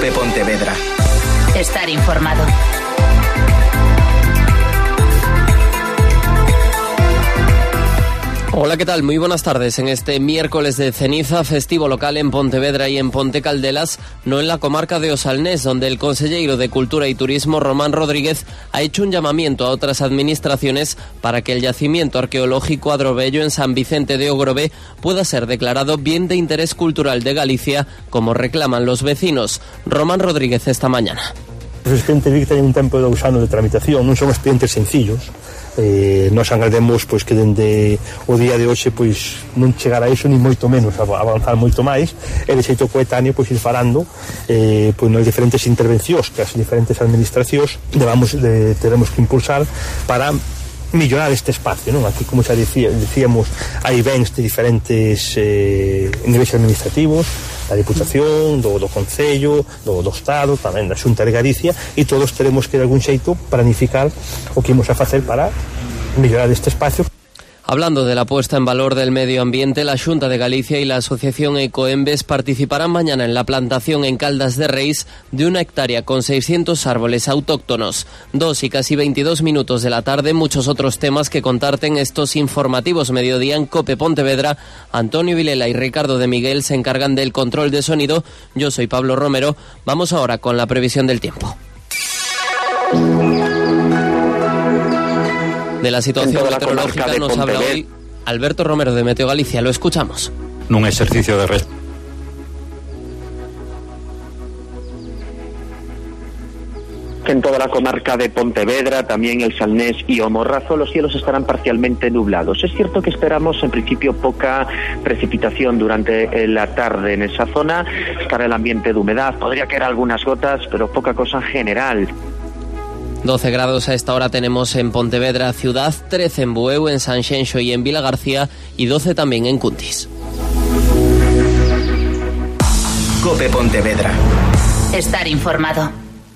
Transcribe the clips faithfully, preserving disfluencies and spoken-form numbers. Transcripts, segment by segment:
COPE Pontevedra. Estar informado. Hola, ¿qué tal? Muy buenas tardes. En este miércoles de ceniza, festivo local en Pontevedra y en Ponte Caldelas, no en la comarca de Osalnés, donde el conselleiro de Cultura y Turismo, Román Rodríguez, ha hecho un llamamiento a otras administraciones para que el yacimiento arqueológico Adrobello en San Vicente de Ogrove pueda ser declarado bien de interés cultural de Galicia, como reclaman los vecinos. Román Rodríguez esta mañana. Os expedientes que teñen un tempo de dous anos de tramitación, non son expedientes sencillos. Eh, nós agardemos pois, que dende o día de hoxe pois, non chegar a iso ni moito menos, a avanzar moito máis, e de xeito coetáneo pois, ir farando eh, pois, nas diferentes intervencións que as diferentes administracións debamos, de, teremos que impulsar para mellorar este espacio, non? Aquí, como xa dicía, dicíamos, hai bens de diferentes eh, niveis administrativos, da Diputación, do, do Concello, do, do Estado, tamén da Xunta de Galicia, e todos teremos que, de algún xeito, planificar o que imos a facer para mellorar este espacio. Hablando de la puesta en valor del medio ambiente, la Xunta de Galicia y la Asociación Ecoembes participarán mañana en la plantación en Caldas de Reis de una hectárea con seiscientos árboles autóctonos. Dos y casi veintidós minutos de la tarde, muchos otros temas que contarte en estos informativos mediodía en COPE Pontevedra. Antonio Vilela y Ricardo de Miguel se encargan del control de sonido. Yo soy Pablo Romero. Vamos ahora con la previsión del tiempo. De la situación meteorológica nos habla hoy Alberto Romero de Meteo Galicia. Lo escuchamos. Nun exercicio de res... En toda la comarca de Pontevedra, también el Salnés y o Morrazo, los cielos estarán parcialmente nublados. Es cierto que esperamos en principio poca precipitación durante la tarde en esa zona. Estará el ambiente de humedad, podría caer algunas gotas, pero poca cosa en general. doce grados a esta hora tenemos en Pontevedra ciudad, trece en Bueu, en Sanxenxo y en Vilagarcía y doce también en Cuntis. COPE Pontevedra. Estar informado.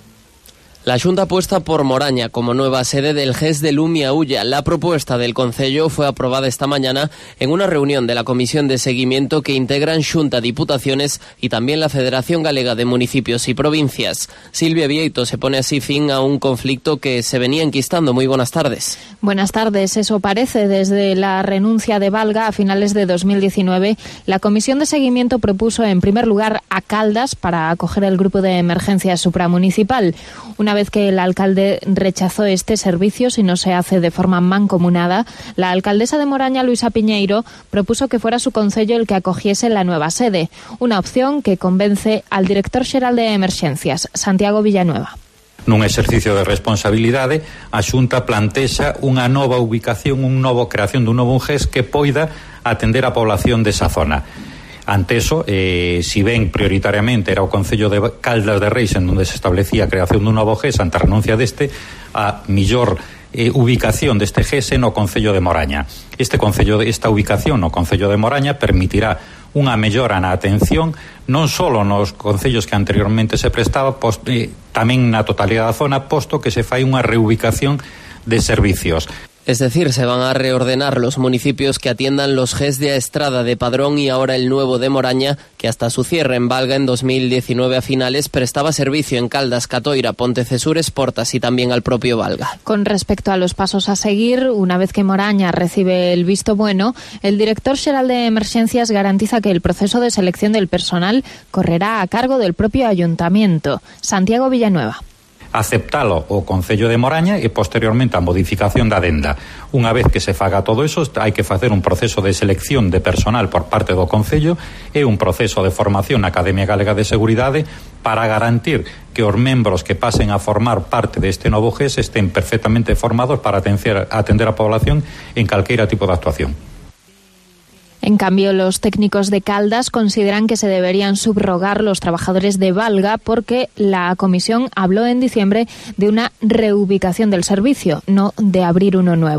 La Xunta apuesta por Moraña como nueva sede del G E S de Lumia Ulla. La propuesta del Concello fue aprobada esta mañana en una reunión de la Comisión de Seguimiento que integran Xunta, Diputaciones y también la Federación Galega de Municipios y Provincias. Silvia Vieito se pone así fin a un conflicto que se venía enquistando. Muy buenas tardes. Buenas tardes. Eso parece. Desde la renuncia de Valga a finales de dos mil diecinueve, la Comisión de Seguimiento propuso en primer lugar a Caldas para acoger el grupo de emergencia supramunicipal. Una vez que el alcalde rechazó este servicio, si no se hace de forma mancomunada, la alcaldesa de Moraña, Luisa Piñeiro, propuso que fuera su concello el que acogiese la nueva sede, una opción que convence al director xeral de Emerxencias, Santiago Villanueva. Nun exercicio de responsabilidade, a Xunta plantexa unha nova ubicación, un novo creación dun novo G E S que poida atender a población desa zona. Ante eso, eh, si ben prioritariamente era o Concello de Caldas de Reis en donde se establecía a creación dun novo G E S ante a renuncia deste, a millor eh, ubicación deste G E S no Concello de Moraña. Este concello, esta ubicación no Concello de Moraña permitirá unha mellora na atención non só nos concellos que anteriormente se prestaba, post, eh, tamén na totalidade da zona, posto que se fai unha reubicación de servicios. Es decir, se van a reordenar los municipios que atiendan los G E S de Estrada, de Padrón y ahora el nuevo de Moraña, que hasta su cierre en Valga en dos mil diecinueve a finales prestaba servicio en Caldas, Catoira, Pontecesures, Portas y también al propio Valga. Con respecto a los pasos a seguir, una vez que Moraña recibe el visto bueno, el director xeral de Emerxencias garantiza que el proceso de selección del personal correrá a cargo del propio ayuntamiento. Santiago Villanueva. Aceptalo o Concello de Moraña e posteriormente a modificación da adenda. Unha vez que se faga todo eso, hai que facer un proceso de selección de personal por parte do Concello e un proceso de formación na Academia Galega de Seguridade para garantir que os membros que pasen a formar parte deste novo G E S estén perfectamente formados para atender, atender a población en calqueira tipo de actuación. En cambio, los técnicos de Caldas consideran que se deberían subrogar los trabajadores de Valga porque la comisión habló en diciembre de una reubicación del servicio, no de abrir uno nuevo.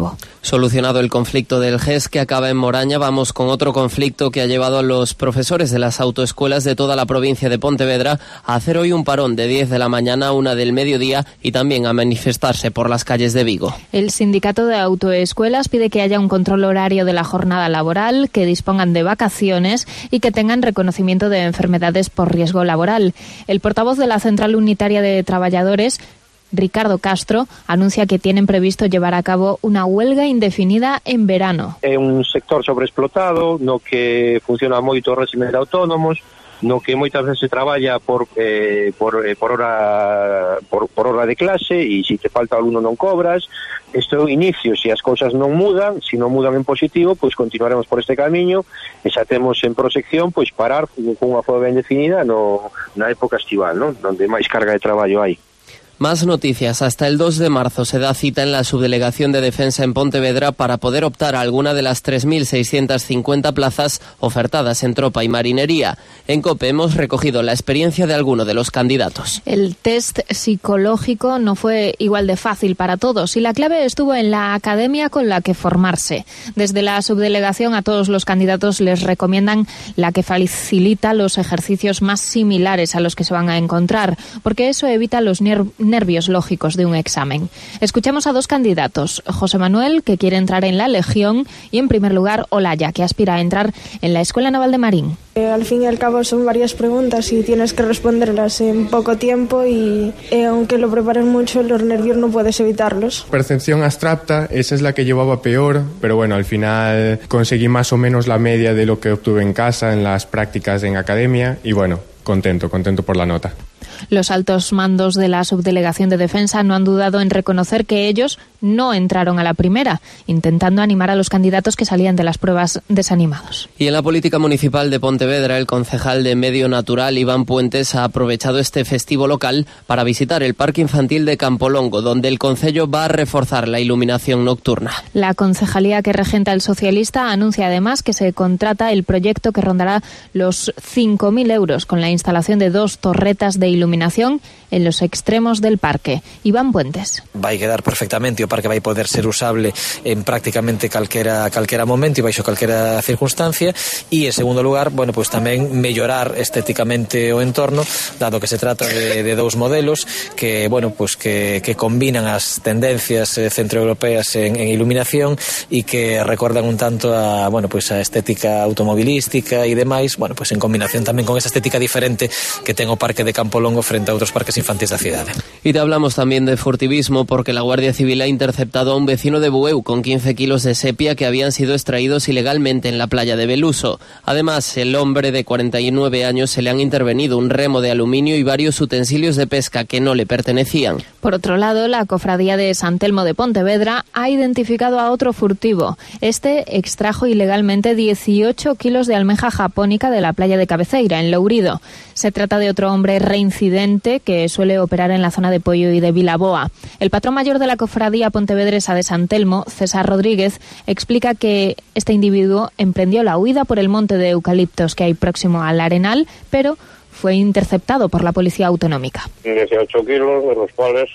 Solucionado el conflicto del G E S que acaba en Moraña, vamos con otro conflicto que ha llevado a los profesores de las autoescuelas de toda la provincia de Pontevedra a hacer hoy un parón de diez de la mañana a una del mediodía y también a manifestarse por las calles de Vigo. El sindicato de autoescuelas pide que haya un control horario de la jornada laboral, que dispongan de vacaciones y que tengan reconocimiento de enfermedades por riesgo laboral. El portavoz de la Central Unitaria de Trabajadores, Ricardo Castro, anuncia que tienen previsto llevar a cabo una huelga indefinida en verano. É un sector sobreexplotado, no que funciona moito o régimen de autónomos, no que moitas veces se traballa por eh, por, eh, por hora por, por hora de clase e se te falta alumno non cobras. Isto é o inicio, se as cousas non mudan, se non mudan en positivo, pois continuaremos por este camiño e xa temos en proxección pois parar con unha folga indefinida no, na época estival, non? Donde máis carga de traballo hai. Más noticias. Hasta el dos de marzo se da cita en la Subdelegación de Defensa en Pontevedra para poder optar a alguna de las tres mil seiscientas cincuenta plazas ofertadas en tropa y marinería. En COPE hemos recogido la experiencia de alguno de los candidatos. El test psicológico no fue igual de fácil para todos y la clave estuvo en la academia con la que formarse. Desde la subdelegación a todos los candidatos les recomiendan la que facilita los ejercicios más similares a los que se van a encontrar, porque eso evita los nervios nervios lógicos de un examen. Escuchamos a dos candidatos, José Manuel, que quiere entrar en la Legión, y en primer lugar Olaya, que aspira a entrar en la Escuela Naval de Marín. Eh, al fin y al cabo son varias preguntas y tienes que responderlas en poco tiempo y eh, aunque lo prepares mucho, los nervios no puedes evitarlos. Percepción abstracta, esa es la que llevaba peor, pero bueno, al final conseguí más o menos la media de lo que obtuve en casa, en las prácticas en academia, y bueno, contento, contento por la nota. Los altos mandos de la Subdelegación de Defensa no han dudado en reconocer que ellos no entraron a la primera, intentando animar a los candidatos que salían de las pruebas desanimados. Y en la política municipal de Pontevedra, el concejal de Medio Natural, Iván Puentes, ha aprovechado este festivo local para visitar el Parque Infantil de Campolongo, donde el concello va a reforzar la iluminación nocturna. La concejalía que regenta el socialista anuncia además que se contrata el proyecto que rondará los cinco mil euros con la instalación de dos torretas de iluminación en los extremos del parque. Iván Puentes. Vai quedar perfectamente, o parque vai poder ser usable en prácticamente calquera calquera momento e baixo calquera circunstancia, e en segundo lugar, bueno, pois tamén mellorar estéticamente o entorno, dado que se trata de, de dous modelos que, bueno, pois que, que combinan as tendencias eh, centroeuropeas en, en iluminación e que recordan un tanto a, bueno, pois a estética automobilística e demais, bueno, pois en combinación tamén con esa estética diferente que ten o parque de Campolongo frente a outros parques infantis da cidade. Y te hablamos también de furtivismo porque la Guardia Civil ha interceptado a un vecino de Bueu con quince kilos de sepia que habían sido extraídos ilegalmente en la playa de Beluso. Además, el hombre de cuarenta y nueve años se le han intervenido un remo de aluminio y varios utensilios de pesca que no le pertenecían. Por otro lado, la cofradía de San Telmo de Pontevedra ha identificado a otro furtivo. Este extrajo ilegalmente dieciocho kilos de almeja japónica de la playa de Cabeceira, en Lourido. Se trata de otro hombre reincidente que suele operar en la zona de Poio y de Vilaboa. El patrón mayor de la cofradía pontevedresa de San Telmo, César Rodríguez, explica que este individuo emprendió la huida por el monte de eucaliptos que hay próximo al Arenal, pero fue interceptado por la policía autonómica. dieciocho kilos, de los cuales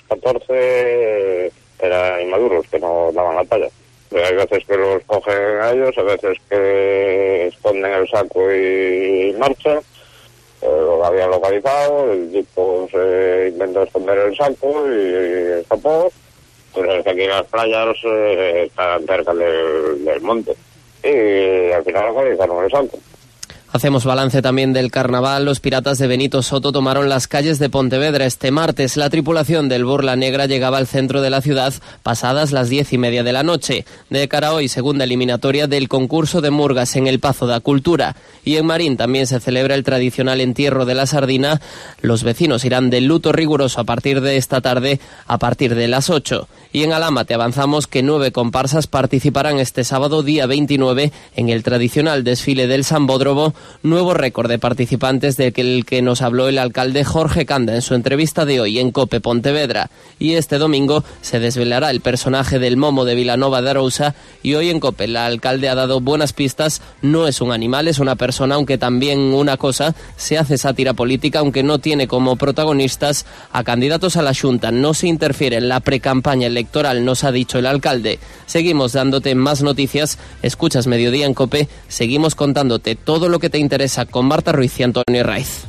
catorce eran inmaduros, que no daban la talla. Hay veces que los cogen a ellos, a veces que esconden el saco y marchan. Eh, lo habían localizado, el tipo se intentó esconder el saco y, y escapó. Pues aquí las playas eh, están cerca del, del monte y al final localizaron el saco. Hacemos balance también del carnaval. Los piratas de Benito Soto tomaron las calles de Pontevedra este martes. La tripulación del Burla Negra llegaba al centro de la ciudad pasadas las diez y media de la noche. De cara a hoy, segunda eliminatoria del concurso de murgas en el Pazo da Cultura. Y en Marín también se celebra el tradicional entierro de la sardina. Los vecinos irán de luto riguroso a partir de esta tarde, a partir de las ocho. Y en Alhama te avanzamos que nueve comparsas participarán este sábado, día veintinueve, en el tradicional desfile del Sambódromo. Nuevo récord de participantes del que, que nos habló el alcalde Jorge Canda en su entrevista de hoy en COPE Pontevedra. Y este domingo se desvelará el personaje del Momo de Vilanova de Arousa. Y hoy en COPE el alcalde ha dado buenas pistas. No es un animal, es una persona, aunque también una cosa. Se hace sátira política, aunque no tiene como protagonistas a candidatos a la Xunta. No se interfiere en la precampaña electoral electoral, nos ha dicho el alcalde. Seguimos dándote más noticias, escuchas Mediodía en COPE, seguimos contándote todo lo que te interesa con Marta Ruiz y Antonio Raiz.